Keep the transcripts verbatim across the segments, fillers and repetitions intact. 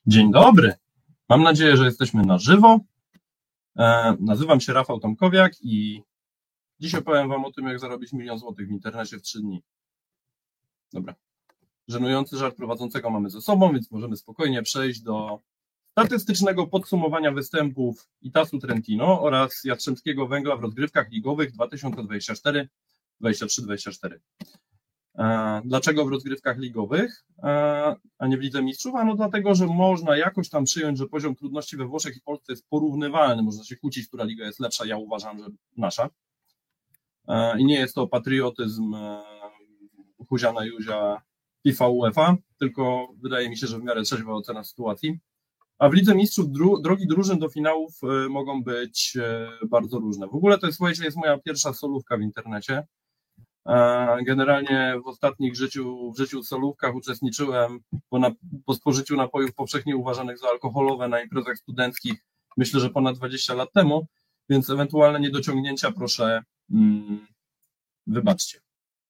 Dzień dobry. Mam nadzieję, że jesteśmy na żywo. E, nazywam się Rafał Tomkowiak i dziś opowiem Wam o tym, jak zarobić milion złotych w internecie w trzy dni. Dobra. Żenujący żart prowadzącego mamy ze sobą, więc możemy spokojnie przejść do statystycznego podsumowania występów Itasu Trentino oraz Jastrzębskiego Węgla w rozgrywkach ligowych dwa tysiące dwudziesty czwarty dwudziesty trzeci dwudziesty czwarty. Dlaczego w rozgrywkach ligowych, a nie w Lidze Mistrzów? No dlatego, że można jakoś tam przyjąć, że poziom trudności we Włoszech i Polsce jest porównywalny. Można się kłócić, która liga jest lepsza. Ja uważam, że nasza. I nie jest to patriotyzm Huziana Józia FIFA UEFA, tylko wydaje mi się, że w miarę trzeźwa ocena sytuacji. A w Lidze Mistrzów dru- drogi drużyn do finałów mogą być bardzo różne. W ogóle to jest, słuchajcie, jest moja pierwsza solówka w internecie. Generalnie w ostatnich życiu, w życiu solówkach uczestniczyłem po, na, po spożyciu napojów powszechnie uważanych za alkoholowe na imprezach studenckich, myślę, że ponad dwadzieścia lat temu, więc ewentualne niedociągnięcia proszę hmm, wybaczcie.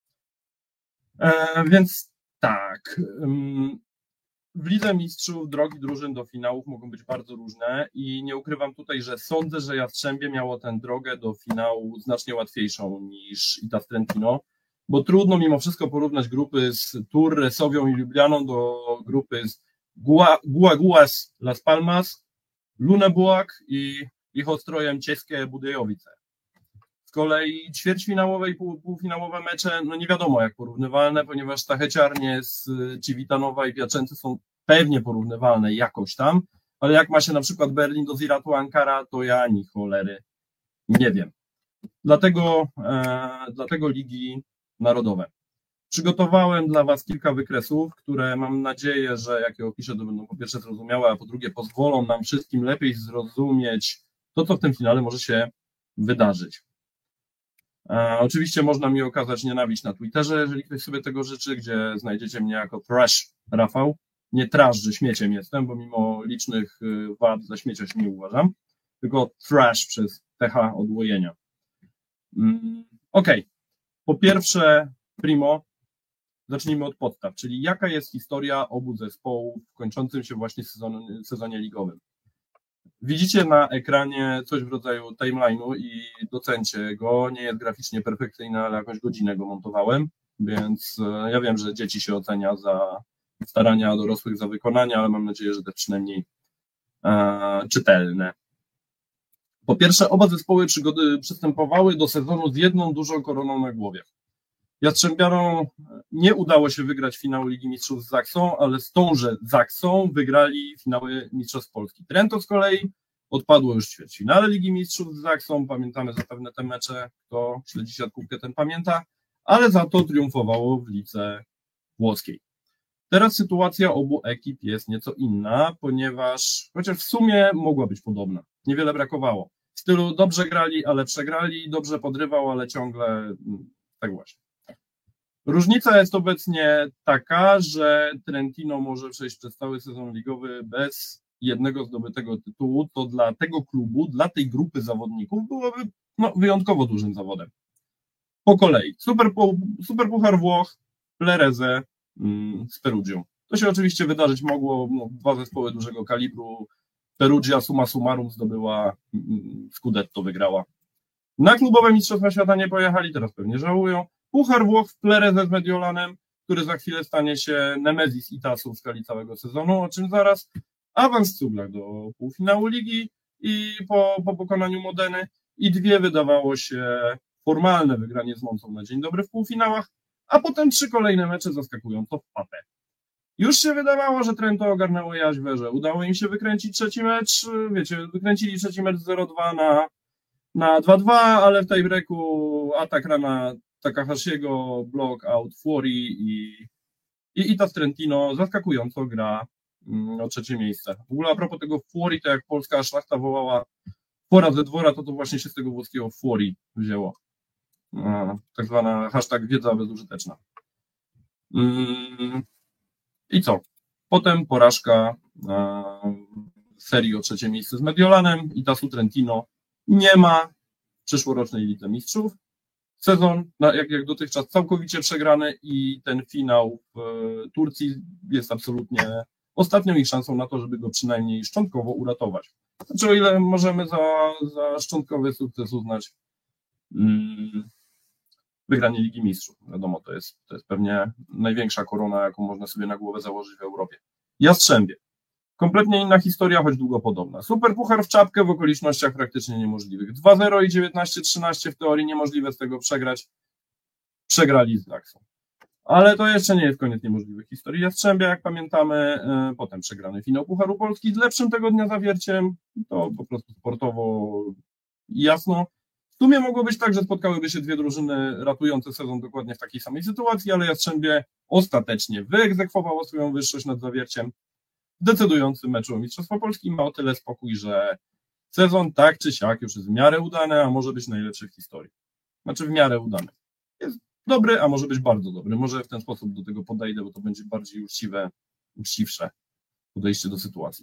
E, więc tak, hmm, w Lidze Mistrzów drogi drużyn do finałów mogą być bardzo różne i nie ukrywam tutaj, że sądzę, że Jastrzębie miało tę drogę do finału znacznie łatwiejszą niż Itas Trentino, bo trudno mimo wszystko porównać grupy z Turre, Sowią i Ljubljaną do grupy z Guaguas Las Palmas, Lunebuak i ich Ostrojem České Budějovice. Z kolei ćwierćfinałowe i pół, półfinałowe mecze, no nie wiadomo jak porównywalne, ponieważ Stacheciarnie z Civitanowa i Piacenza są pewnie porównywalne jakoś tam, ale jak ma się na przykład Berlin do Ziratu Ankara, to ja ani cholery nie wiem. Dlatego, e, dlatego ligi narodowe. Przygotowałem dla Was kilka wykresów, które mam nadzieję, że jak je opiszę, to będą po pierwsze zrozumiałe, a po drugie pozwolą nam wszystkim lepiej zrozumieć to, co w tym finale może się wydarzyć. E, oczywiście można mi okazać nienawiść na Twitterze, jeżeli ktoś sobie tego życzy, gdzie znajdziecie mnie jako Trash Rafał. Nie trash, że śmieciem jestem, bo mimo licznych wad za śmiecia się nie uważam, tylko trash przez T H odłojenia. Mm, Okej, okay. Po pierwsze, primo, zacznijmy od podstaw, czyli jaka jest historia obu zespołów w kończącym się właśnie sezon, sezonie ligowym. Widzicie na ekranie coś w rodzaju timeline'u i docencie go, nie jest graficznie perfekcyjny, ale jakąś godzinę go montowałem, więc ja wiem, że dzieci się ocenia za starania dorosłych za wykonanie, ale mam nadzieję, że te przynajmniej e, czytelne. Po pierwsze, oba zespoły przygody przystępowały do sezonu z jedną dużą koroną na głowie. Jastrzębianom nie udało się wygrać finału Ligi Mistrzów z Zaksą, ale z tąże Zaksą wygrali finały Mistrzostw Polski. Trento z kolei odpadło już w ćwierćfinale Ligi Mistrzów z Zaksą, pamiętamy zapewne te mecze, kto śledzi siatkówkę, ten pamięta, ale za to triumfowało w lidze włoskiej. Teraz sytuacja obu ekip jest nieco inna, ponieważ chociaż w sumie mogła być podobna, niewiele brakowało. W stylu dobrze grali, ale przegrali, dobrze podrywał, ale ciągle tak właśnie. Różnica jest obecnie taka, że Trentino może przejść przez cały sezon ligowy bez jednego zdobytego tytułu, to dla tego klubu, dla tej grupy zawodników byłoby no, wyjątkowo dużym zawodem. Po kolei, super, Superpuchar Włoch, Plereze z Perugią. To się oczywiście wydarzyć mogło, no, dwa zespoły dużego kalibru, Perugia summa summarum zdobyła Scudetto, wygrała. Na klubowe Mistrzostwa Świata nie pojechali, teraz pewnie żałują. Puchar Włoch w Plereze z Mediolanem, który za chwilę stanie się Nemezis Itasu w skali całego sezonu, o czym zaraz. Awans w cuglach do półfinału ligi i po, po pokonaniu Modeny i dwie wydawało się formalne wygranie z Moncą na dzień dobry w półfinałach, a potem trzy kolejne mecze zaskakująco w papę. Już się wydawało, że Trento ogarnęło jaźń że udało im się wykręcić trzeci mecz, wiecie, wykręcili trzeci mecz zero dwa na, na dwa dwa, ale w tej breaku atak rana Takahashiego, block out Fuori i, i Itas Trentino zaskakująco gra o trzecie miejsce. W ogóle a propos tego Fuori, to jak polska szlachta wołała pora ze dwora, to to właśnie się z tego włoskiego Fuori wzięło. Tak zwana hashtag wiedza bezużyteczna. I co? Potem porażka w serii o trzecie miejsce z Mediolanem. Itasu Trentino nie ma przyszłorocznej Lidze Mistrzów. Sezon, jak, jak dotychczas, całkowicie przegrany i ten finał w Turcji jest absolutnie ostatnią ich szansą na to, żeby go przynajmniej szczątkowo uratować. Znaczy, o ile możemy za, za szczątkowy sukces uznać mm, wygranie Ligi Mistrzów. Wiadomo, to jest, to jest pewnie największa korona, jaką można sobie na głowę założyć w Europie. Jastrzębie. Kompletnie inna historia, choć długo podobna. Superpuchar w czapkę w okolicznościach praktycznie niemożliwych. dwa zero i dziewiętnaście trzynaście w teorii niemożliwe z tego przegrać. Przegrali z Daksą. Ale to jeszcze nie jest koniec niemożliwych historii. Jastrzębia, jak pamiętamy, yy, potem przegrany finał Pucharu Polski z lepszym tego dnia zawierciem. To po prostu sportowo jasno. W sumie mogło być tak, że spotkałyby się dwie drużyny ratujące sezon dokładnie w takiej samej sytuacji, ale Jastrzębie ostatecznie wyegzekwowało swoją wyższość nad zawierciem. W decydującym meczu o Mistrzostwo Polski ma o tyle spokój, że sezon tak czy siak już jest w miarę udany, a może być najlepszy w historii. Znaczy w miarę udany. Jest dobry, a może być bardzo dobry. Może w ten sposób do tego podejdę, bo to będzie bardziej uczciwe, uczciwsze podejście do sytuacji.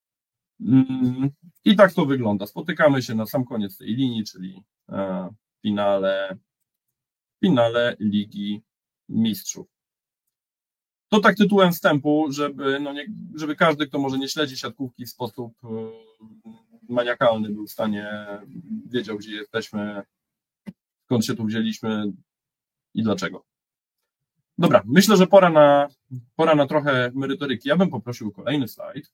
I tak to wygląda. Spotykamy się na sam koniec tej linii, czyli w finale, finale Ligi Mistrzów. To tak tytułem wstępu, żeby, no nie, żeby każdy, kto może nie śledzi siatkówki w sposób maniakalny, był w stanie, wiedział, gdzie jesteśmy, skąd się tu wzięliśmy i dlaczego. Dobra, myślę, że pora na, pora na trochę merytoryki. Ja bym poprosił o kolejny slajd.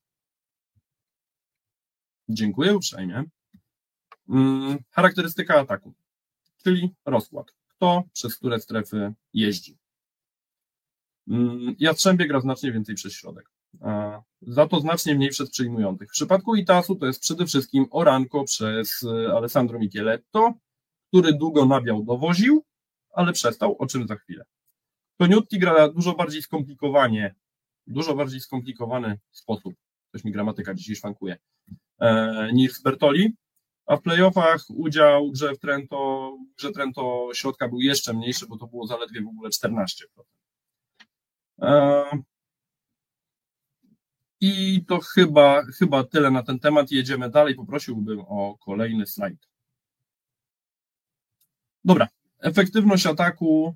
Dziękuję uprzejmie. Charakterystyka ataku, czyli rozkład. Kto przez które strefy jeździ. Jastrzębie gra znacznie więcej przez środek. Za to znacznie mniej przez przyjmujących. W przypadku Itasu to jest przede wszystkim Oranko przez Alessandro Micheletto, który długo nabiał, dowoził, ale przestał, o czym za chwilę. Toniutti gra dużo bardziej skomplikowanie, dużo bardziej skomplikowany sposób, coś mi gramatyka dzisiaj szwankuje, niż Bertoli, a w playoffach udział w grze w Trento, w grze Trento środka był jeszcze mniejszy, bo to było zaledwie w ogóle czternaście procent. I to chyba, chyba tyle na ten temat. Jedziemy dalej. Poprosiłbym o kolejny slajd. Dobra. Efektywność ataku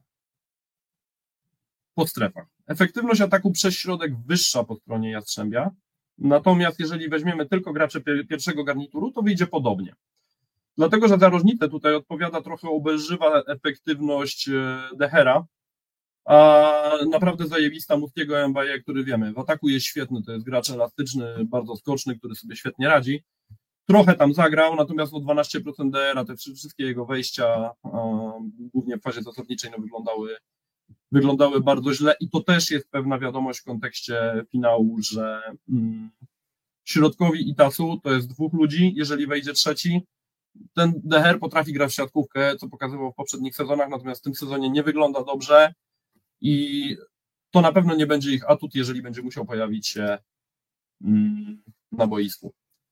po strefach. Efektywność ataku przez środek wyższa po stronie Jastrzębia. Natomiast jeżeli weźmiemy tylko gracze pierwszego garnituru, to wyjdzie podobnie. Dlatego, że za różnicę tutaj odpowiada trochę obelżywa efektywność Dehera, a naprawdę zajebista Mustiego Mbaye, który wiemy, w ataku jest świetny, to jest gracz elastyczny, bardzo skoczny, który sobie świetnie radzi. Trochę tam zagrał, natomiast o dwanaście procent D R a te wszystkie jego wejścia, głównie w fazie zasadniczej, no, wyglądały, wyglądały bardzo źle i to też jest pewna wiadomość w kontekście finału, że mm, środkowi Itasu to jest dwóch ludzi, jeżeli wejdzie trzeci, ten Deher potrafi grać w siatkówkę, co pokazywał w poprzednich sezonach, natomiast w tym sezonie nie wygląda dobrze i to na pewno nie będzie ich atut, jeżeli będzie musiał pojawić się na boisku.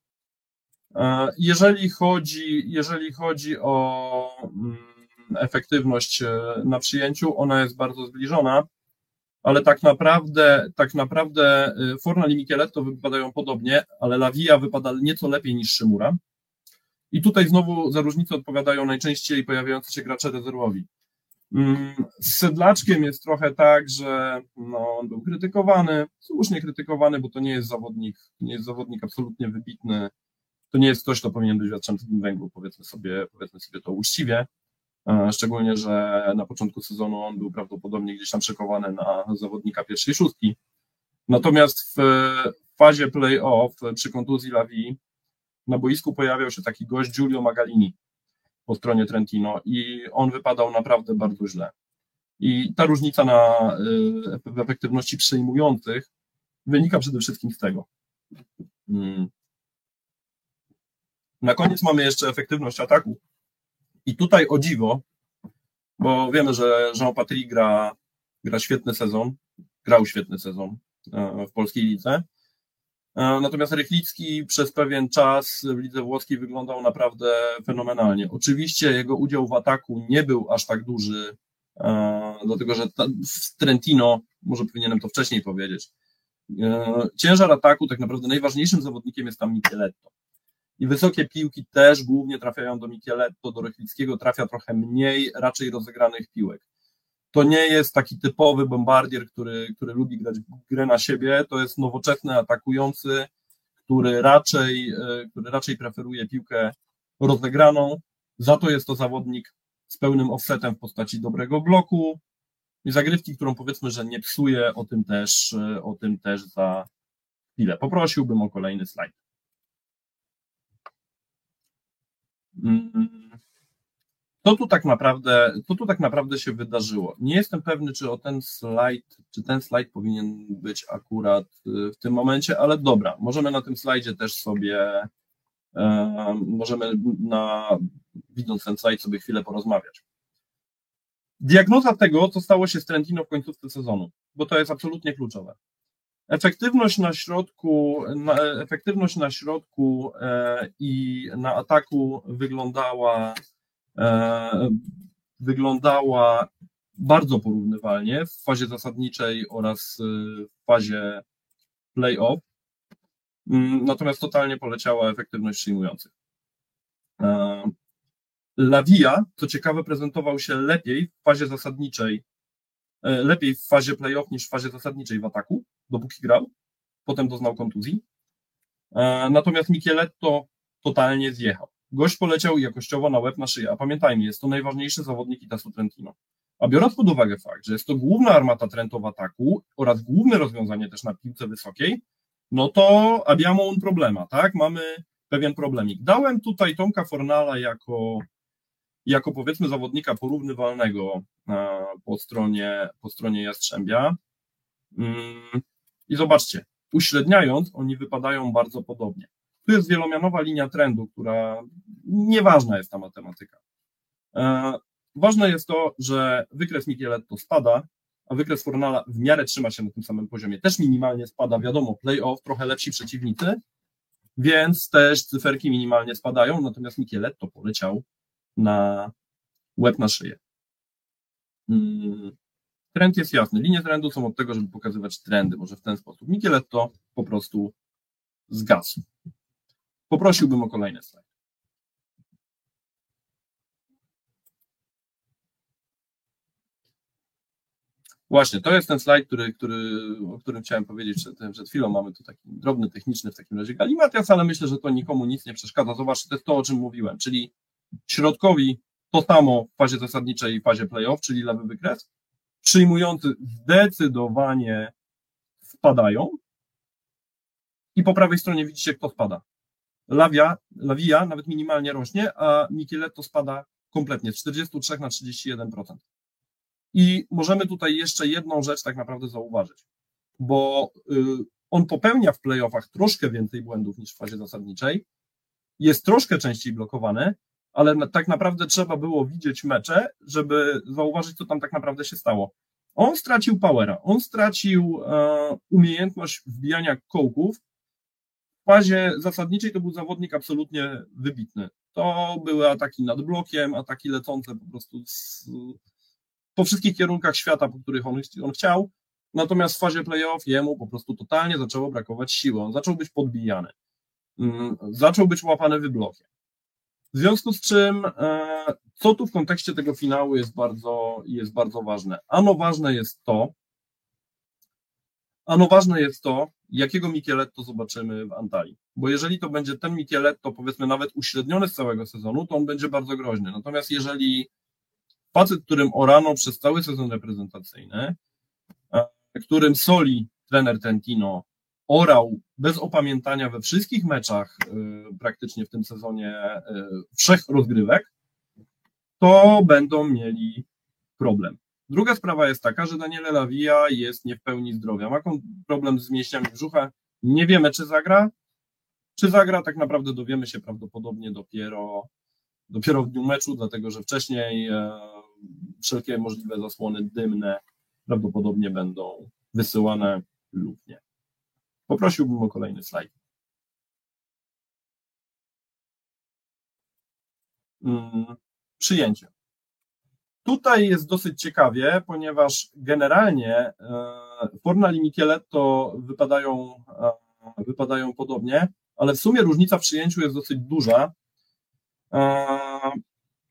Jeżeli chodzi, jeżeli chodzi o efektywność na przyjęciu, ona jest bardzo zbliżona, ale tak naprawdę, tak naprawdę Fornal i Micheletto wypadają podobnie, ale La Via wypada nieco lepiej niż Szymura. I tutaj znowu za różnicę odpowiadają najczęściej pojawiający się gracze rezerwowi. Z Sedlaczkiem jest trochę tak, że no, on był krytykowany, słusznie krytykowany, bo to nie jest zawodnik, nie jest zawodnik absolutnie wybitny. To nie jest ktoś, kto powinien być w Jastrzębskim Węglu, powiedzmy sobie, powiedzmy sobie to uczciwie. Szczególnie, że na początku sezonu on był prawdopodobnie gdzieś tam szykowany na zawodnika pierwszej szóstki. Natomiast w fazie play-off przy kontuzji La Vie na boisku pojawiał się taki gość Giulio Magalini po stronie Trentino i on wypadał naprawdę bardzo źle. I ta różnica na w efektywności przyjmujących wynika przede wszystkim z tego. Na koniec mamy jeszcze efektywność ataku. I tutaj o dziwo, bo wiemy, że Jean-Patrick gra, gra świetny sezon, grał świetny sezon w polskiej lidze. Natomiast Rychlicki przez pewien czas w lidze włoskiej wyglądał naprawdę fenomenalnie. Oczywiście jego udział w ataku nie był aż tak duży, dlatego że w Trentino, może powinienem to wcześniej powiedzieć, ciężar ataku, tak naprawdę najważniejszym zawodnikiem jest tam Micheletto. I wysokie piłki też głównie trafiają do Micheletto, do Rychlickiego trafia trochę mniej raczej rozegranych piłek. to nie jest taki typowy bombardier, który, który lubi grać grę na siebie, to jest nowoczesny atakujący, który raczej, który raczej preferuje piłkę rozegraną, za to jest to zawodnik z pełnym offsetem w postaci dobrego bloku i zagrywki, którą powiedzmy, że nie psuje, o tym też, o tym też za chwilę. Poprosiłbym o kolejny slajd. Co tu tak naprawdę, co tu tak naprawdę się wydarzyło? Nie jestem pewny, czy o ten slajd, czy ten slajd powinien być akurat w tym momencie, ale dobra, możemy na tym slajdzie też sobie, e, możemy na, widząc ten slajd, sobie chwilę porozmawiać. Diagnoza tego, co stało się z Trentino w końcówce sezonu, bo to jest absolutnie kluczowe. Efektywność na środku, na, efektywność na środku e, i na ataku wyglądała e, wyglądała bardzo porównywalnie w fazie zasadniczej oraz w fazie play-off, natomiast totalnie poleciała efektywność przyjmujących. E, Lavia, co ciekawe, prezentował się lepiej w fazie zasadniczej, e, lepiej w fazie play-off niż w fazie zasadniczej w ataku, dopóki grał, potem doznał kontuzji. E, natomiast Micheletto totalnie zjechał. Gość poleciał jakościowo na łeb, na szyję, a pamiętajmy, jest to najważniejszy zawodnik Itasu Trentino. A biorąc pod uwagę fakt, że jest to główna armata Trento w ataku oraz główne rozwiązanie też na piłce wysokiej, no to abbiamo un problema, tak? Mamy pewien problemik. Dałem tutaj Tomka Fornala jako, jako powiedzmy zawodnika porównywalnego po stronie, po stronie Jastrzębia. I zobaczcie, uśredniając, oni wypadają bardzo podobnie. Tu jest wielomianowa linia trendu, która nieważna jest ta matematyka. E, ważne jest to, że wykres Micheletto spada, a wykres Fornala w miarę trzyma się na tym samym poziomie. Też minimalnie spada, wiadomo, play-off, trochę lepsi przeciwnicy, więc też cyferki minimalnie spadają, natomiast Micheletto poleciał na łeb na szyję. Hmm. Trend jest jasny. Linie trendu są od tego, żeby pokazywać trendy, może w ten sposób. Micheletto po prostu zgasł. Poprosiłbym o kolejny slajd. Właśnie, to jest ten slajd, który, który, o którym chciałem powiedzieć przed, przed chwilą. Mamy tu taki drobny, techniczny w takim razie galimatias, ale myślę, że to nikomu nic nie przeszkadza. Zobaczcie, to jest to, o czym mówiłem, czyli środkowi to samo w fazie zasadniczej i fazie play-off, czyli lewy wykres. Przyjmujący zdecydowanie spadają i po prawej stronie widzicie, kto spada. Lavia, Lavia nawet minimalnie rośnie, a Micheletto spada kompletnie z czterdzieści trzy na trzydzieści jeden procent. I możemy tutaj jeszcze jedną rzecz tak naprawdę zauważyć, bo on popełnia w playoffach troszkę więcej błędów niż w fazie zasadniczej, jest troszkę częściej blokowany, ale tak naprawdę trzeba było widzieć mecze, żeby zauważyć, co tam tak naprawdę się stało. On stracił powera, on stracił e, umiejętność wbijania kołków. W fazie zasadniczej to był zawodnik absolutnie wybitny. To były ataki nad blokiem, ataki lecące po prostu z, po wszystkich kierunkach świata, po których on, on chciał. Natomiast w fazie playoff jemu po prostu totalnie zaczęło brakować siły. On zaczął być podbijany. Um, zaczął być łapany wyblokiem. W związku z czym, e, co tu w kontekście tego finału jest bardzo, jest bardzo ważne? Ano ważne jest to, ano ważne jest to, jakiego Micheletto zobaczymy w Antalii. Bo jeżeli to będzie ten Micheletto, powiedzmy nawet uśredniony z całego sezonu, to on będzie bardzo groźny. Natomiast jeżeli facet, którym orano przez cały sezon reprezentacyjny, którym Soli, trener Trentino, orał bez opamiętania we wszystkich meczach praktycznie w tym sezonie wszech rozgrywek, to będą mieli problem. Druga sprawa jest taka, że Daniele Lavia jest nie w pełni zdrowia. Ma problem z mięśniami brzucha. Nie wiemy, czy zagra. Czy zagra, tak naprawdę dowiemy się prawdopodobnie dopiero, dopiero w dniu meczu, dlatego że wcześniej e, wszelkie możliwe zasłony dymne prawdopodobnie będą wysyłane lub nie. Poprosiłbym o kolejny slajd. Hmm, przyjęcie. Tutaj jest dosyć ciekawie, ponieważ generalnie Fornal i Micheletto wypadają, wypadają podobnie, ale w sumie różnica w przyjęciu jest dosyć duża.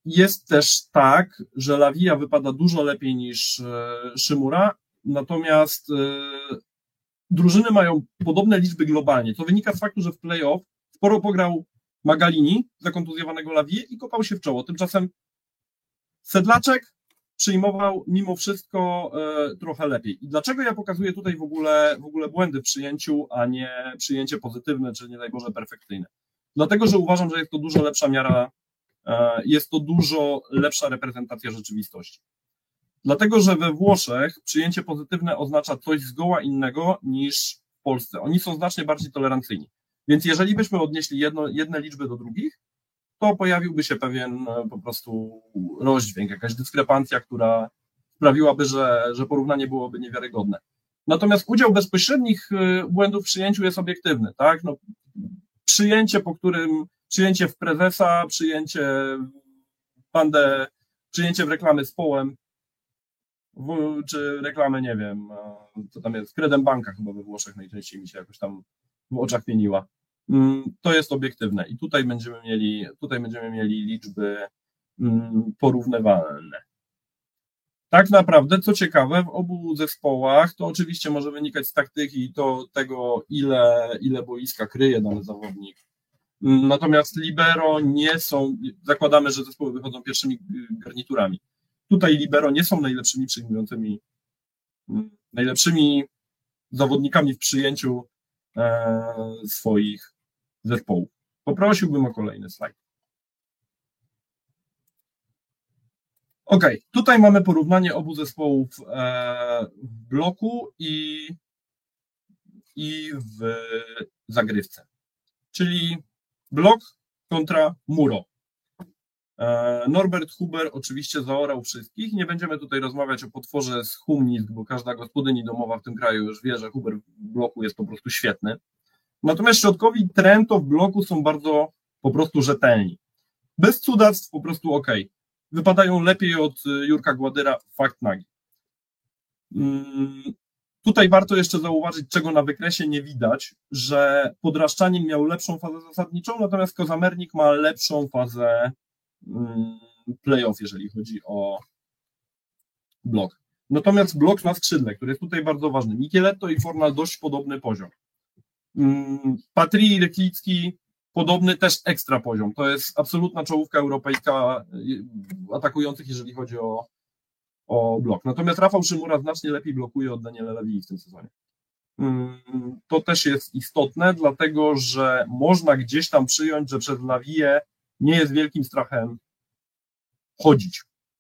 jest też tak, że Lavia wypada dużo lepiej niż Szymura, natomiast drużyny mają podobne liczby globalnie, co wynika z faktu, że w playoff sporo pograł Magalini, zakontuzjowanego Lavie i kopał się w czoło. Tymczasem Sedlaczek przyjmował mimo wszystko e, trochę lepiej. I dlaczego ja pokazuję tutaj w ogóle, w ogóle błędy w przyjęciu, a nie przyjęcie pozytywne, czy nie daj Boże perfekcyjne? Dlatego, że uważam, że jest to dużo lepsza miara, e, jest to dużo lepsza reprezentacja rzeczywistości. Dlatego, że we Włoszech przyjęcie pozytywne oznacza coś zgoła innego niż w Polsce. Oni są znacznie bardziej tolerancyjni. Więc jeżeli byśmy odnieśli jedno, jedne liczby do drugich, to pojawiłby się pewien po prostu rozdźwięk, jakaś dyskrepancja, która sprawiłaby, że, że porównanie byłoby niewiarygodne. Natomiast udział bezpośrednich błędów w przyjęciu jest obiektywny, tak? No, przyjęcie, po którym przyjęcie w prezesa, przyjęcie w bandę, przyjęcie w reklamy z Połem, w, czy reklamy, nie wiem, co tam jest, Credem Banka chyba we Włoszech najczęściej mi się jakoś tam w oczach mieniła. To jest obiektywne i tutaj będziemy mieli, tutaj będziemy mieli liczby porównywalne. Tak naprawdę, co ciekawe, w obu zespołach to oczywiście może wynikać z taktyki i to tego, ile, ile boiska kryje dany zawodnik. Natomiast libero nie są, zakładamy, że zespoły wychodzą pierwszymi garniturami. Tutaj libero nie są najlepszymi przyjmującymi, najlepszymi zawodnikami w przyjęciu e, swoich zespołów. Poprosiłbym o kolejny slajd. Ok, tutaj mamy porównanie obu zespołów e, w bloku i, i w zagrywce. Czyli blok kontra Muro. E, Norbert Huber oczywiście zaorał wszystkich. Nie będziemy tutaj rozmawiać o potworze z Humnisk, bo każda gospodyni domowa w tym kraju już wie, że Huber w bloku jest po prostu świetny. Natomiast środkowi Trento w bloku są bardzo po prostu rzetelni. Bez cudactw, po prostu ok. Wypadają lepiej od Jurka Gładyra, fakt nagi. Hmm, tutaj warto jeszcze zauważyć, czego na wykresie nie widać, że Podraszczanin miał lepszą fazę zasadniczą, natomiast Kozamernik ma lepszą fazę hmm, play-off, jeżeli chodzi o blok. Natomiast blok na skrzydle, który jest tutaj bardzo ważny. Micheletto i Fornal dość podobny poziom. Patry i Ryklicki podobny też ekstra poziom. To jest absolutna czołówka europejska atakujących, jeżeli chodzi o, o blok. Natomiast Rafał Szymura znacznie lepiej blokuje od Daniela Lewii w tym sezonie. To też jest istotne, dlatego że można gdzieś tam przyjąć, że przez Lawiję nie jest wielkim strachem chodzić.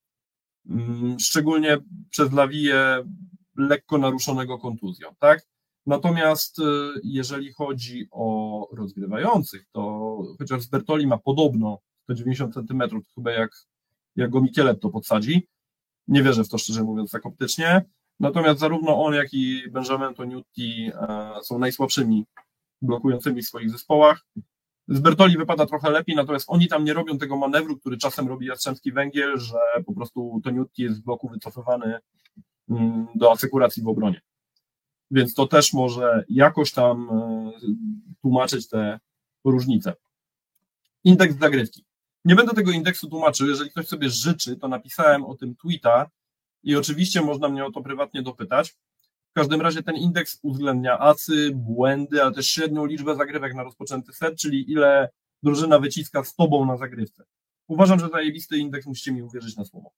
Szczególnie przez Lawiję lekko naruszonego kontuzją, tak? Natomiast jeżeli chodzi o rozgrywających, to chociaż Bertoli ma podobno sto dziewięćdziesiąt centymetrów, chyba jak, jak go Micheletto podsadzi, nie wierzę w to, szczerze mówiąc, tak optycznie. Natomiast zarówno on, jak i Benjamin Toniutti są najsłabszymi blokującymi w swoich zespołach. Z Bertoli wypada trochę lepiej, natomiast oni tam nie robią tego manewru, który czasem robi Jastrzębski Węgiel, że po prostu Toniutti jest z bloku wycofywany do asekuracji w obronie. Więc to też może jakoś tam tłumaczyć te różnice. Indeks zagrywki. Nie będę tego indeksu tłumaczył, jeżeli ktoś sobie życzy, to napisałem o tym tweeta i oczywiście można mnie o to prywatnie dopytać. W każdym razie ten indeks uwzględnia asy, błędy, ale też średnią liczbę zagrywek na rozpoczęty set, czyli ile drużyna wyciska z tobą na zagrywce. Uważam, że zajebisty indeks, musicie mi uwierzyć na słowo.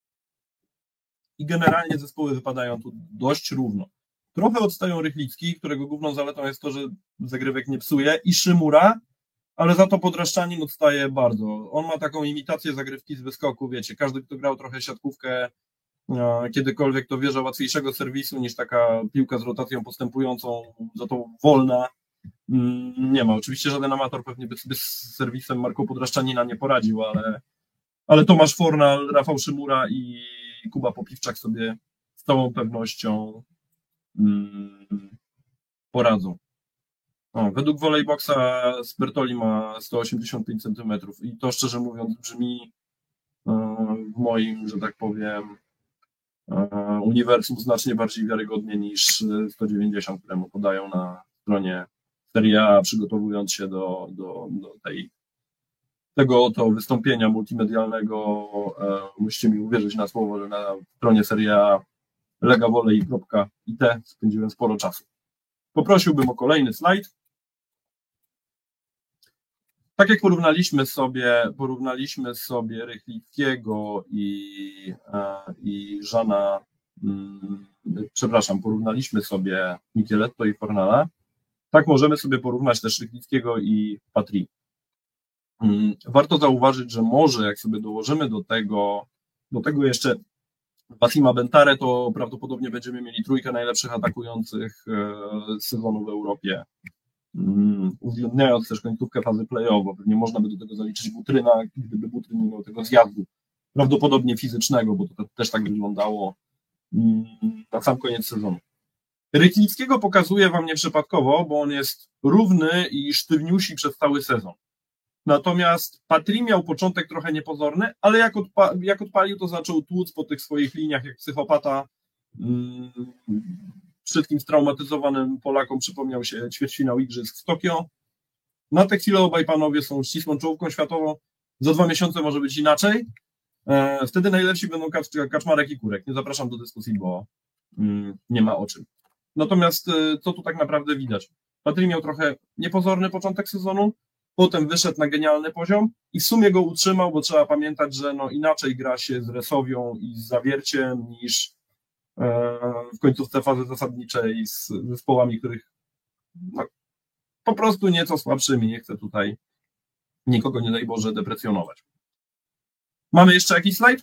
I generalnie zespoły wypadają tu dość równo. Trochę odstają Rychlicki, którego główną zaletą jest to, że zagrywek nie psuje, i Szymura, ale za to Podraszczanin odstaje bardzo. On ma taką imitację zagrywki z wyskoku, wiecie, każdy, kto grał trochę siatkówkę, kiedykolwiek, to wie, że łatwiejszego serwisu niż taka piłka z rotacją postępującą, za to wolna, nie ma. Oczywiście żaden amator pewnie by sobie z serwisem Marko Podraszczanina nie poradził, ale, ale Tomasz Fornal, Rafał Szymura i Kuba Popiwczak sobie z całą pewnością poradzą. O, według Volleyboxa Bertoli ma sto osiemdziesiąt pięć centymetrów i to, szczerze mówiąc, brzmi w moim, że tak powiem, uniwersum znacznie bardziej wiarygodnie niż sto dziewięćdziesiąt, któremu podają na stronie Serie A, przygotowując się do, do, do tej tego oto wystąpienia multimedialnego e, musicie mi uwierzyć na słowo, że na stronie seria legawolei kropka i t spędziłem sporo czasu. Poprosiłbym o kolejny slajd. Tak jak porównaliśmy sobie, porównaliśmy sobie Rychlickiego i, i Jeana, hmm, przepraszam, porównaliśmy sobie Micheletto i Fornala, tak możemy sobie porównać też Rychlickiego i Patry. Warto zauważyć, że może jak sobie dołożymy do tego, do tego jeszcze Wassima Bentare, to prawdopodobnie będziemy mieli trójkę najlepszych atakujących sezonu w Europie. Uwzględniając też końcówkę fazy play-off, pewnie można by do tego zaliczyć Butryna, gdyby Butryn nie miał tego zjazdu, prawdopodobnie fizycznego, bo to też tak wyglądało na sam koniec sezonu. Rychlickiego pokazuję wam nieprzypadkowo, bo on jest równy i sztywniusi przez cały sezon. Natomiast Patry miał początek trochę niepozorny, ale jak, odpa- jak odpalił, to zaczął tłuc po tych swoich liniach jak psychopata. Hmm. Wszystkim straumatyzowanym Polakom przypomniał się ćwierćfinał Igrzysk w Tokio. Na tę chwilę obaj panowie są ścisłą czołówką światową. Za dwa miesiące może być inaczej. Wtedy najlepsi będą Kaczmarek i Kurek. Nie zapraszam do dyskusji, bo nie ma o czym. Natomiast co tu tak naprawdę widać? Patry miał trochę niepozorny początek sezonu, potem wyszedł na genialny poziom i w sumie go utrzymał, bo trzeba pamiętać, że no inaczej gra się z Resowią i z Zawierciem niż w końcówce fazy zasadniczej z zespołami, których no, po prostu nieco słabszymi. Nie chcę tutaj nikogo, nie daj Boże, deprecjonować. Mamy jeszcze jakiś slajd?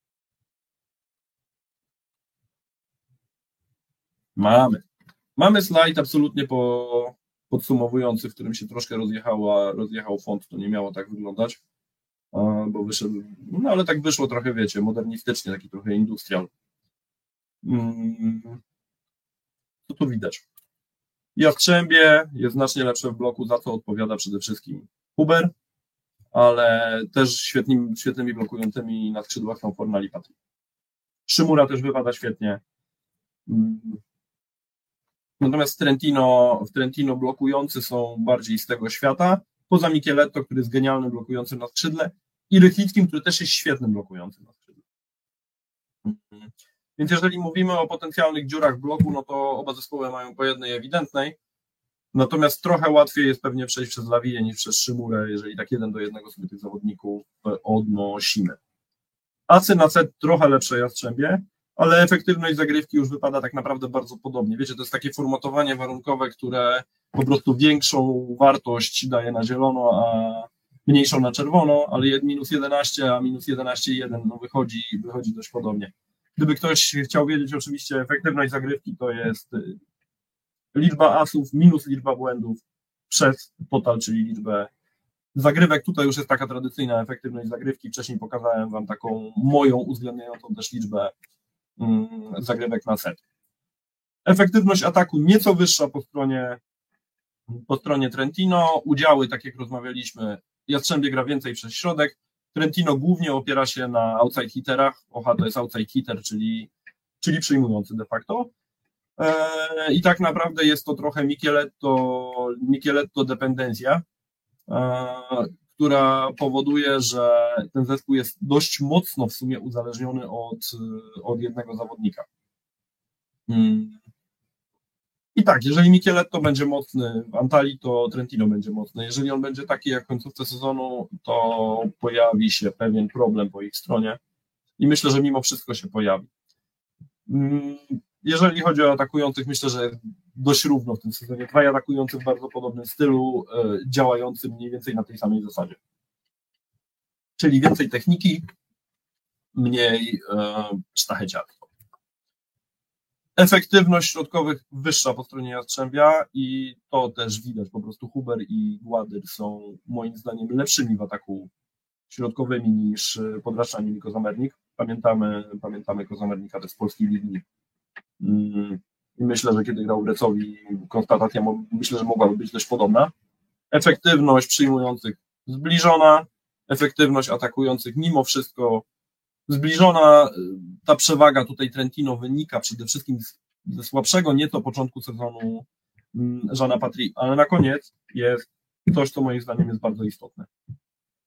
Mamy. Mamy slajd absolutnie po, podsumowujący, w którym się troszkę rozjechała, rozjechał font, to nie miało tak wyglądać, bo wyszedł, no ale tak wyszło trochę, wiecie, modernistycznie, taki trochę industrial. Co tu widać? Jastrzębie jest znacznie lepsze w bloku, za co odpowiada przede wszystkim Huber, ale też świetnymi, świetnymi blokującymi na skrzydłach są Fornal i Patry. Szymura też wypada świetnie. Natomiast w Trentino, w Trentino blokujący są bardziej z tego świata, poza Micheletto, który jest genialnym blokującym na skrzydle, i Rychlickim, który też jest świetnym blokującym na skrzydle. Więc jeżeli mówimy o potencjalnych dziurach w bloku, no to oba zespoły mają po jednej ewidentnej, natomiast trochę łatwiej jest pewnie przejść przez Lawiję niż przez Szymurę, jeżeli tak jeden do jednego sobie tych zawodników odnosimy. Asy na set trochę lepsze Jastrzębie, ale efektywność zagrywki już wypada tak naprawdę bardzo podobnie. Wiecie, to jest takie formatowanie warunkowe, które po prostu większą wartość daje na zielono, a mniejszą na czerwono, ale minus jedenaście, a minus jedenaście i jeden, no wychodzi, wychodzi dość podobnie. Gdyby ktoś chciał wiedzieć, oczywiście efektywność zagrywki to jest liczba asów minus liczba błędów przez total, czyli liczbę zagrywek. Tutaj już jest taka tradycyjna efektywność zagrywki. Wcześniej pokazałem wam taką moją uwzględniającą też liczbę mm, zagrywek na set. Efektywność ataku nieco wyższa po stronie, po stronie Trentino. Udziały, tak jak rozmawialiśmy, Jastrzębie gra więcej przez środek. Trentino głównie opiera się na outside hitterach. Oha, to jest outside hitter, czyli, czyli przyjmujący de facto. I tak naprawdę jest to trochę Micheletto, Micheletto dependencja, która powoduje, że ten zespół jest dość mocno w sumie uzależniony od, od jednego zawodnika. I tak, jeżeli Micheletto będzie mocny w Antalii, to Trentino będzie mocny. Jeżeli on będzie taki jak w końcówce sezonu, to pojawi się pewien problem po ich stronie i myślę, że mimo wszystko się pojawi. Jeżeli chodzi o atakujących, myślę, że dość równo w tym sezonie. Dwaj atakujący w bardzo podobnym stylu, działający mniej więcej na tej samej zasadzie. Czyli więcej techniki, mniej sztacheciarstwa. Efektywność środkowych wyższa po stronie Jastrzębia i to też widać. Po prostu Huber i Gładyr są moim zdaniem lepszymi w ataku środkowymi niż Podraszczanin i Kozamernik. Pamiętamy, pamiętamy Kozamernika też z polskiej ligi. I myślę, że kiedy grał Brecowi, konstatacja myślę, że mogłaby być dość podobna. Efektywność przyjmujących zbliżona, efektywność atakujących mimo wszystko zbliżona. Ta przewaga tutaj Trentino wynika przede wszystkim ze słabszego nieco początku sezonu Jeana Patry, ale na koniec jest coś, co moim zdaniem jest bardzo istotne.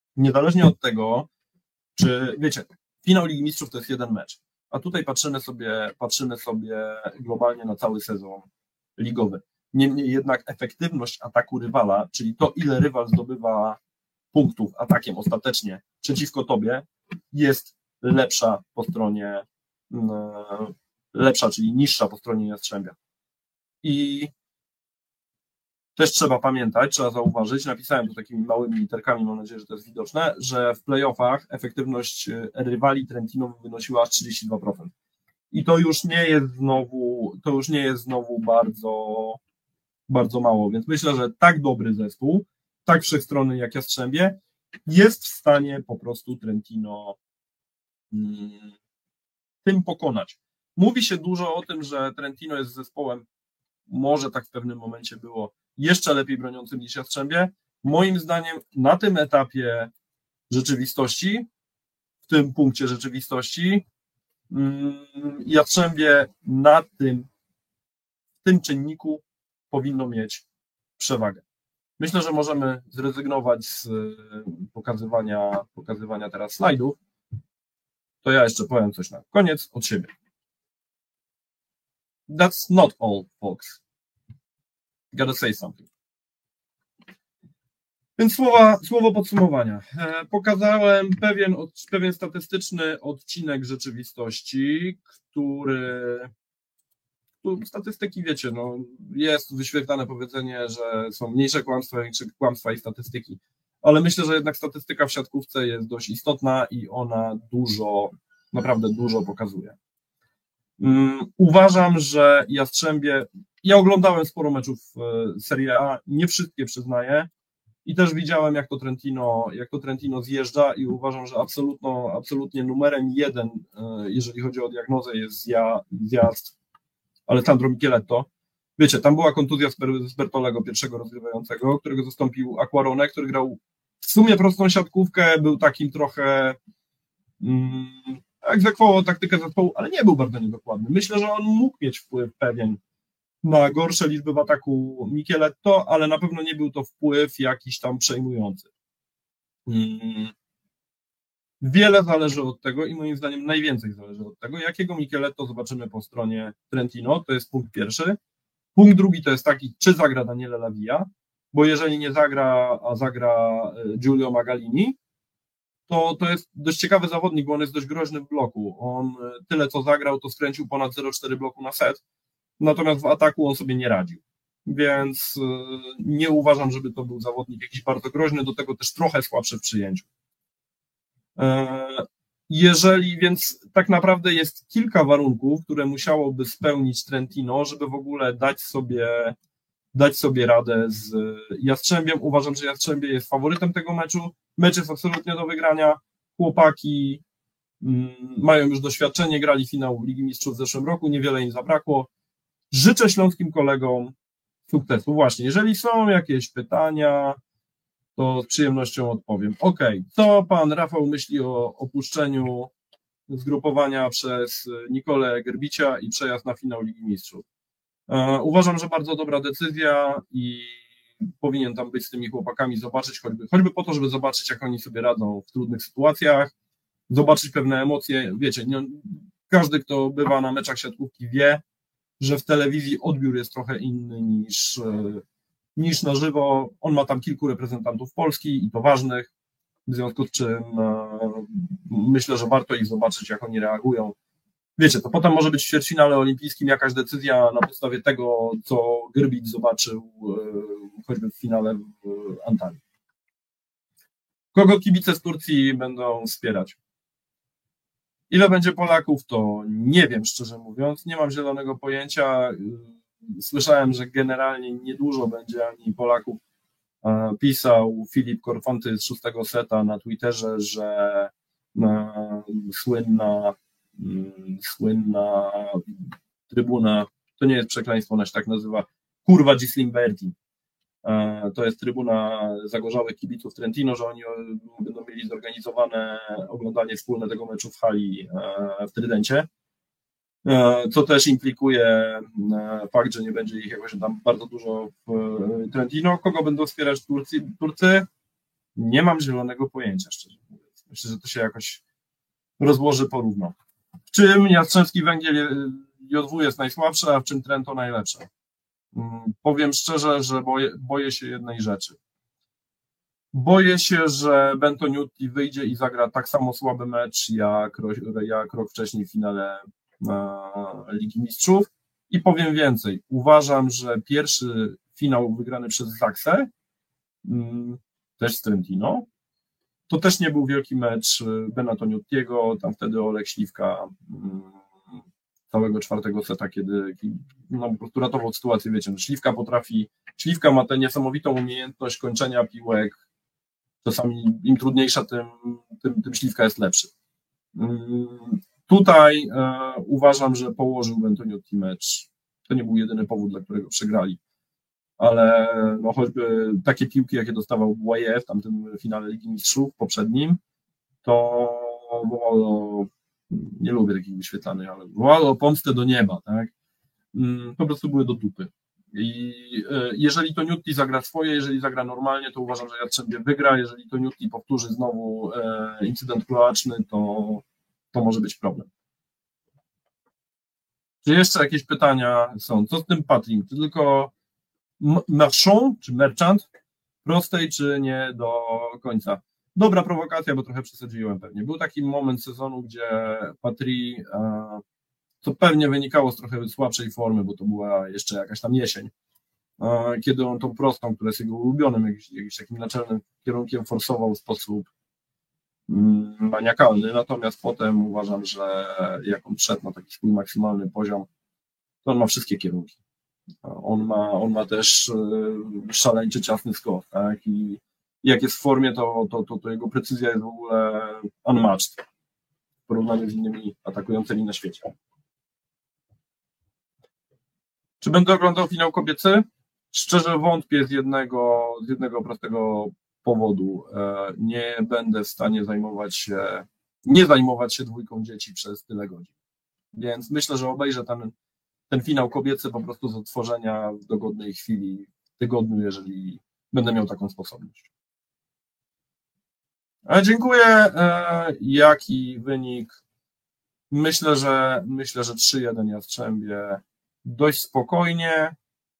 niezależnie od tego, czy, wiecie, finał Ligi Mistrzów to jest jeden mecz, a tutaj patrzymy sobie, patrzymy sobie globalnie na cały sezon ligowy. Niemniej jednak efektywność ataku rywala, czyli to, ile rywal zdobywa punktów atakiem ostatecznie przeciwko tobie, jest lepsza po stronie, lepsza, czyli niższa po stronie Jastrzębia. I też trzeba pamiętać, trzeba zauważyć, napisałem to takimi małymi literkami, mam nadzieję, że to jest widoczne, że w playoffach efektywność rywali Trentino wynosiła aż trzydzieści dwa procent. I to już nie jest znowu, to już nie jest znowu bardzo, bardzo mało, więc myślę, że tak dobry zespół, tak wszechstronny jak Jastrzębie, jest w stanie po prostu Trentino hmm, tym pokonać. Mówi się dużo o tym, że Trentino jest zespołem, może tak w pewnym momencie było, jeszcze lepiej broniącym niż Jastrzębie. Moim zdaniem na tym etapie rzeczywistości, w tym punkcie rzeczywistości, Jastrzębie na tym, w tym czynniku powinno mieć przewagę. Myślę, że możemy zrezygnować z pokazywania, pokazywania teraz slajdów. To ja jeszcze powiem coś na koniec od siebie. That's not all, folks. Gotta say something. Więc słowa, słowo podsumowania. Pokazałem pewien, pewien statystyczny odcinek rzeczywistości, który, tu statystyki, wiecie, no, jest wyświetlane powiedzenie, że są mniejsze kłamstwa, większe kłamstwa i statystyki, ale myślę, że jednak statystyka w siatkówce jest dość istotna i ona dużo, naprawdę dużo pokazuje. Um, uważam, że Jastrzębie, ja oglądałem sporo meczów Serie A, nie wszystkie przyznaję, i też widziałem, jak to Trentino, jak to Trentino zjeżdża i uważam, że absolutno, absolutnie numerem jeden, jeżeli chodzi o diagnozę, jest zjazd Alessandro Micheletto. Wiecie, tam była kontuzja z Bertolego, pierwszego rozgrywającego, którego zastąpił Aquarone, który grał w sumie prostą siatkówkę, był takim trochę mm, egzekwował taktykę zespołu, ale nie był bardzo niedokładny. Myślę, że on mógł mieć wpływ pewien na gorsze liczby w ataku Micheletto, ale na pewno nie był to wpływ jakiś tam przejmujący. Hmm. Wiele zależy od tego i moim zdaniem najwięcej zależy od tego, jakiego Micheletto zobaczymy po stronie Trentino, to jest punkt pierwszy. Punkt drugi to jest taki, czy zagra Daniele Lavia, bo jeżeli nie zagra, a zagra Giulio Magalini, to to jest dość ciekawy zawodnik, bo on jest dość groźny w bloku. On tyle co zagrał, to skręcił ponad zero przecinek cztery bloku na set, natomiast w ataku on sobie nie radził. Więc nie uważam, żeby to był zawodnik jakiś bardzo groźny, do tego też trochę słabszy w przyjęciu. Jeżeli, więc tak naprawdę jest kilka warunków, które musiałoby spełnić Trentino, żeby w ogóle dać sobie, dać sobie radę z Jastrzębiem. Uważam, że Jastrzębie jest faworytem tego meczu. Mecz jest absolutnie do wygrania. Chłopaki mają już doświadczenie, grali finał Ligi Mistrzów w zeszłym roku, niewiele im zabrakło. Życzę śląskim kolegom sukcesu. Właśnie, jeżeli są jakieś pytania, to z przyjemnością odpowiem. Ok, co pan Rafał myśli o opuszczeniu zgrupowania przez Nikolę Gerbicia i przejazd na finał Ligi Mistrzów? Uważam, że bardzo dobra decyzja i powinien tam być z tymi chłopakami, zobaczyć choćby, choćby po to, żeby zobaczyć, jak oni sobie radzą w trudnych sytuacjach, zobaczyć pewne emocje. Wiecie, nie, każdy, kto bywa na meczach siatkówki, wie, że w telewizji odbiór jest trochę inny niż, niż na żywo. On ma tam kilku reprezentantów Polski i to ważnych, w związku z czym myślę, że warto ich zobaczyć, jak oni reagują. Wiecie, to potem może być w ćwierćfinale olimpijskim jakaś decyzja na podstawie tego, co Grbić zobaczył choćby w finale w Antalii. Kogo kibice z Turcji będą wspierać? Ile będzie Polaków, to nie wiem, szczerze mówiąc, nie mam zielonego pojęcia. Słyszałem, że generalnie niedużo będzie ani Polaków. Pisał Filip Korfanty z szóstego seta na Twitterze, że słynna słynna trybuna, to nie jest przekleństwo, ona się tak nazywa, kurwa Gislim Berti. To jest trybuna zagorzałych kibiców Trentino, że oni będą mieli zorganizowane oglądanie wspólne tego meczu w hali w Trydencie, co też implikuje fakt, że nie będzie ich jakoś tam bardzo dużo w Trentino. Kogo będą wspierać Turcy? Turcy? Nie mam zielonego pojęcia, szczerze mówiąc. Myślę, że to się jakoś rozłoży porówno. W czym Jastrzębski Węgiel J W jest najsłabszy, a w czym Trento najlepsze? Powiem szczerze, że boję, boję się jednej rzeczy. Boję się, że Bentonuti wyjdzie i zagra tak samo słaby mecz jak, jak rok wcześniej w finale Ligi Mistrzów. I powiem więcej. Uważam, że pierwszy finał wygrany przez Zaksę, też z Trentino, to też nie był wielki mecz Bentonutiego, tam wtedy Olek Śliwka całego czwartego seta, kiedy no, po prostu ratował sytuację, wiecie, no, Śliwka potrafi, Śliwka ma tę niesamowitą umiejętność kończenia piłek, czasami im trudniejsza, tym, tym, tym Śliwka jest lepszy. Tutaj e, uważam, że położył Bentonuti mecz. To nie był jedyny powód, dla którego przegrali. Ale no, choćby takie piłki, jakie dostawał Błaje w tamtym finale Ligi Mistrzów poprzednim, to było, nie lubię takich wyświetlanych, ale wołało o pomstę do nieba, tak? Po prostu były do dupy. I e, jeżeli to Nutti zagra swoje, jeżeli zagra normalnie, to uważam, że Jastrzębie wygra. Jeżeli to Nutti powtórzy znowu e, incydent kloaczny, to to może być problem. Czy jeszcze jakieś pytania są? Co z tym Patling? Czy tylko Marchand, czy Merchant? Prostej, czy nie do końca? Dobra prowokacja, bo trochę przesadziłem pewnie. Był taki moment sezonu, gdzie Patry, co pewnie wynikało z trochę słabszej formy, bo to była jeszcze jakaś tam jesień, kiedy on tą prostą, która jest jego ulubionym, jakimś, jakimś takim naczelnym kierunkiem, forsował w sposób maniakalny, natomiast potem uważam, że jak on wszedł na taki swój maksymalny poziom, to on ma wszystkie kierunki. On ma, on ma też szaleńczy ciasny skok, tak? I jak jest w formie, to, to, to, to jego precyzja jest w ogóle unmatched w porównaniu z innymi atakującymi na świecie. Czy będę oglądał finał kobiecy? Szczerze wątpię z jednego, z jednego prostego powodu. Nie będę w stanie zajmować się, nie zajmować się dwójką dzieci przez tyle godzin. Więc myślę, że obejrzę ten, ten finał kobiecy po prostu z odtworzenia w dogodnej chwili, w tygodniu, jeżeli będę miał taką sposobność. Dziękuję. Jaki wynik? Myślę, że myślę, że trzy jeden Jastrzębie. Dość spokojnie.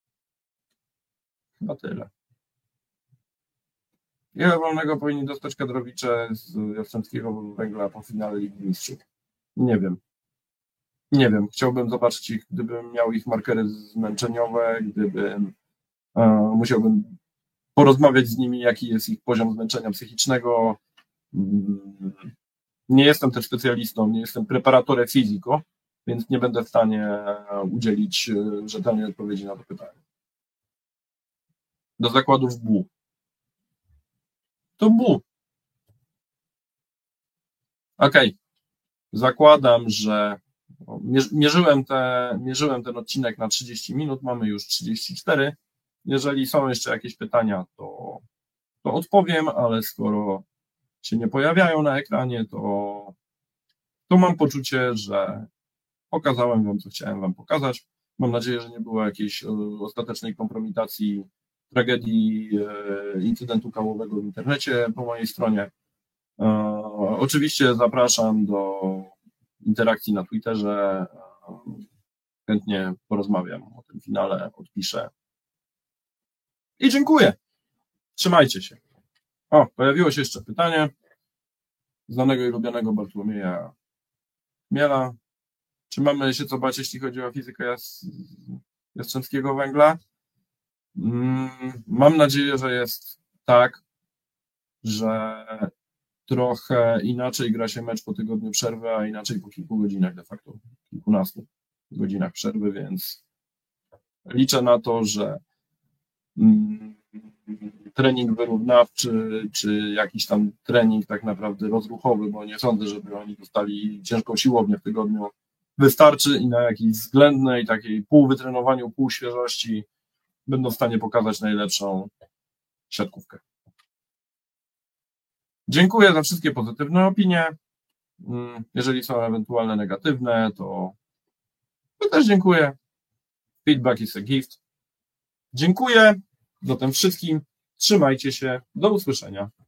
Chyba tyle. Ile wolnego powinni dostać kadrowicze z Jastrzębskiego Węgla po finale Ligi Mistrzów? Nie wiem. Nie wiem. Chciałbym zobaczyć ich, gdybym miał ich markery zmęczeniowe, gdybym e, musiałbym porozmawiać z nimi, jaki jest ich poziom zmęczenia psychicznego. Nie jestem też specjalistą, nie jestem preparatorem fiziko, więc nie będę w stanie udzielić rzetelnej odpowiedzi na to pytanie. Do zakładów B U. To B U. Okej. Zakładam, że mierzyłem, te, mierzyłem ten odcinek na trzydzieści minut, mamy już trzydzieści cztery. Jeżeli są jeszcze jakieś pytania, to, to odpowiem, ale skoro się nie pojawiają na ekranie, to, to mam poczucie, że pokazałem wam, co chciałem wam pokazać. Mam nadzieję, że nie było jakiejś ostatecznej kompromitacji, tragedii, incydentu kałowego w internecie po mojej stronie. Oczywiście zapraszam do interakcji na Twitterze. Chętnie porozmawiam o tym finale, odpiszę. I dziękuję. Trzymajcie się. O, pojawiło się jeszcze pytanie znanego i lubianego Bartłomieja Chmiela. Czy mamy się co bać, jeśli chodzi o fizykę jas Jastrzębskiego Węgla? Mam nadzieję, że jest tak, że trochę inaczej gra się mecz po tygodniu przerwy, a inaczej po kilku godzinach de facto, kilkunastu godzinach przerwy, więc liczę na to, że trening wyrównawczy, czy jakiś tam trening tak naprawdę rozruchowy, bo nie sądzę, żeby oni dostali ciężką siłownię w tygodniu, wystarczy i na jakiejś względnej takiej półwytrenowaniu, półświeżości będą w stanie pokazać najlepszą siatkówkę. Dziękuję za wszystkie pozytywne opinie. Jeżeli są ewentualne negatywne, to, to też dziękuję. Feedback is a gift. Dziękuję. Zatem wszystkim trzymajcie się. Do usłyszenia.